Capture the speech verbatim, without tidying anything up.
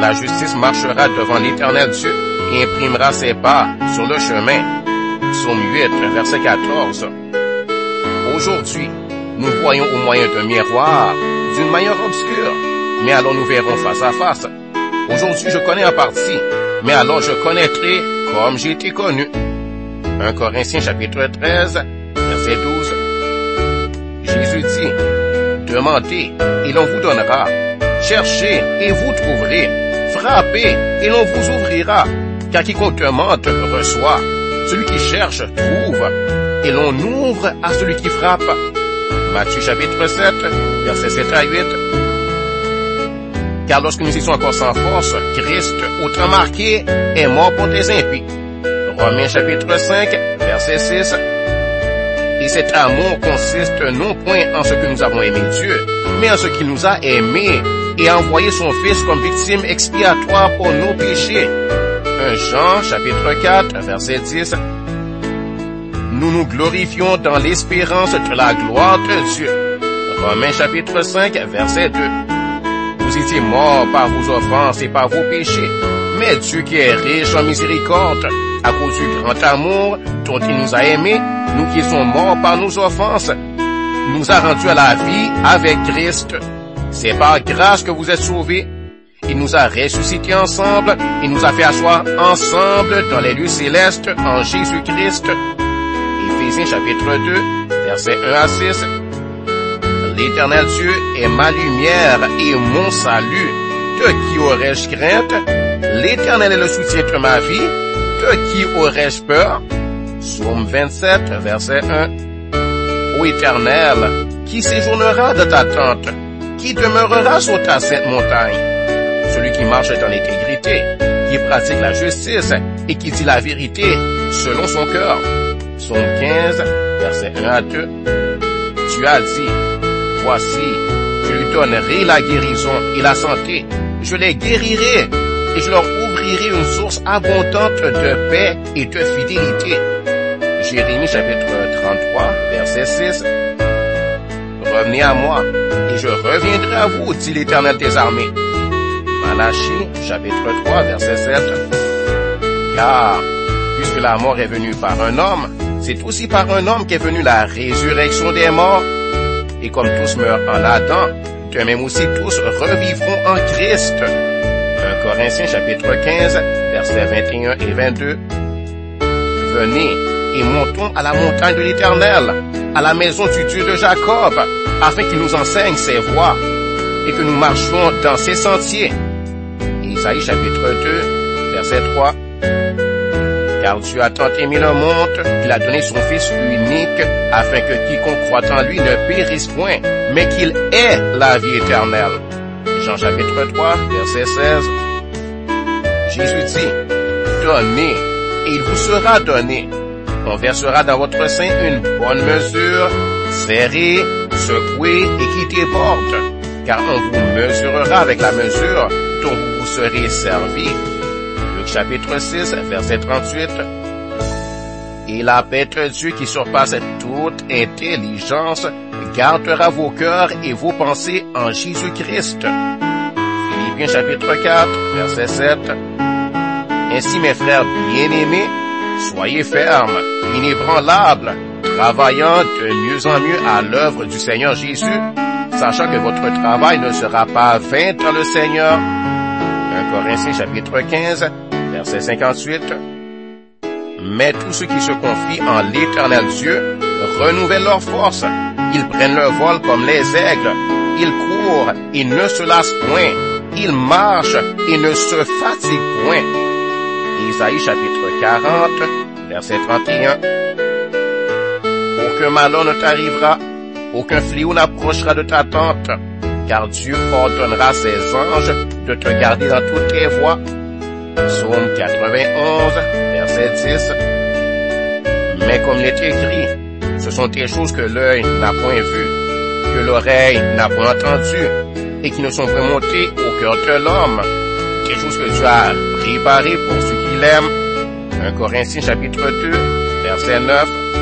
La justice marchera devant l'Éternel Dieu et imprimera ses pas sur le chemin. Psaume huit, verset quatorze. Aujourd'hui, nous voyons au moyen d'un miroir, d'une manière obscure, mais alors nous verrons face à face. Aujourd'hui, je connais en partie, mais alors je connaîtrai comme j'ai été connu. un Corinthiens chapitre treize, verset douze. Jésus dit, demandez et l'on vous donnera. Cherchez et vous trouverez. Frappez et l'on vous ouvrira. Car quiconque demande reçoit. Celui qui cherche trouve. Et l'on ouvre à celui qui frappe. Matthieu chapitre sept, verset sept à huit. Car lorsque nous étions encore sans force, Christ, au temps marqué, est mort pour des impies. Romains chapitre cinq, verset six. Et cet amour consiste non point en ce que nous avons aimé Dieu, mais en ce qu'il nous a aimés et a envoyé son Fils comme victime expiatoire pour nos péchés. un Jean chapitre quatre, verset dix. Nous nous glorifions dans l'espérance de la gloire de Dieu. Romains chapitre cinq, verset deux. Vous étiez morts par vos offenses et par vos péchés, mais Dieu qui est riche en miséricorde, à cause du grand amour dont il nous a aimés, nous qui sommes morts par nos offenses, nous a rendus à la vie avec Christ. C'est par grâce que vous êtes sauvés. Il nous a ressuscités ensemble et nous a fait asseoir ensemble dans les lieux célestes en Jésus-Christ. Éphésiens chapitre deux, versets un à six. L'Éternel Dieu est ma lumière et mon salut. De qui aurais-je crainte? L'Éternel est le soutien de ma vie. De qui aurais-je peur? Psaume vingt-sept, verset un. Ô Éternel, qui séjournera dans ta tente? Qui demeurera sur ta sainte montagne? Celui qui marche dans l'intégrité, qui pratique la justice et qui dit la vérité selon son cœur. Psaume quinze, verset un à deux. Tu as dit, voici, je lui donnerai la guérison et la santé. Je les guérirai et je leur ouvrirai une source abondante de paix et de fidélité. Jérémie chapitre trente-trois, verset six. Revenez à moi et je reviendrai à vous, dit l'Éternel des armées. Malachie chapitre trois, verset sept. Car, puisque la mort est venue par un homme, c'est aussi par un homme qu'est venue la résurrection des morts. Et comme tous meurent en Adam, de même aussi tous revivront en Christ. un Corinthiens chapitre quinze, versets vingt et un et vingt-deux. Venez et montons à la montagne de l'Éternel, à la maison du Dieu de Jacob, afin qu'il nous enseigne ses voies et que nous marchions dans ses sentiers. Isaïe chapitre deux, verset trois. Car Dieu a tant aimé le monde qu'il a donné son Fils unique, afin que quiconque croit en lui ne périsse point, mais qu'il ait la vie éternelle. Jean chapitre trois, verset seize. Jésus dit, donnez, et il vous sera donné. On versera dans votre sein une bonne mesure, serrée, secouée et qui déborde, car on vous mesurera avec la mesure dont vous vous serez servi. Luc chapitre six, verset trente-huit. Et la paix de Dieu qui surpasse toute intelligence gardera vos cœurs et vos pensées en Jésus-Christ. Philippiens chapitre quatre, verset sept. Ainsi mes frères bien-aimés, soyez fermes, inébranlables, travaillant de mieux en mieux à l'œuvre du Seigneur Jésus, sachant que votre travail ne sera pas vain dans le Seigneur. un Corinthiens chapitre quinze, verset cinquante-huit. Mais tous ceux qui se confient en l'Éternel Dieu renouvellent leur force. Ils prennent leur vol comme les aigles. Ils courent et ne se lassent point. Ils marchent et ne se fatiguent point. Isaïe chapitre quarante, verset trente et un. Aucun malheur ne t'arrivera, aucun fléau n'approchera de ta tente, car Dieu ordonnera ses anges de te garder dans toutes tes voies. Psaume quatre-vingt-onze, verset dix. Mais comme il est écrit, ce sont des choses que l'œil n'a point vues, que l'oreille n'a point entendues, et qui ne sont point montées au cœur de l'homme, des choses que Dieu a préparées pour ceux qui l'aiment. un Corinthiens chapitre deux, verset neuf.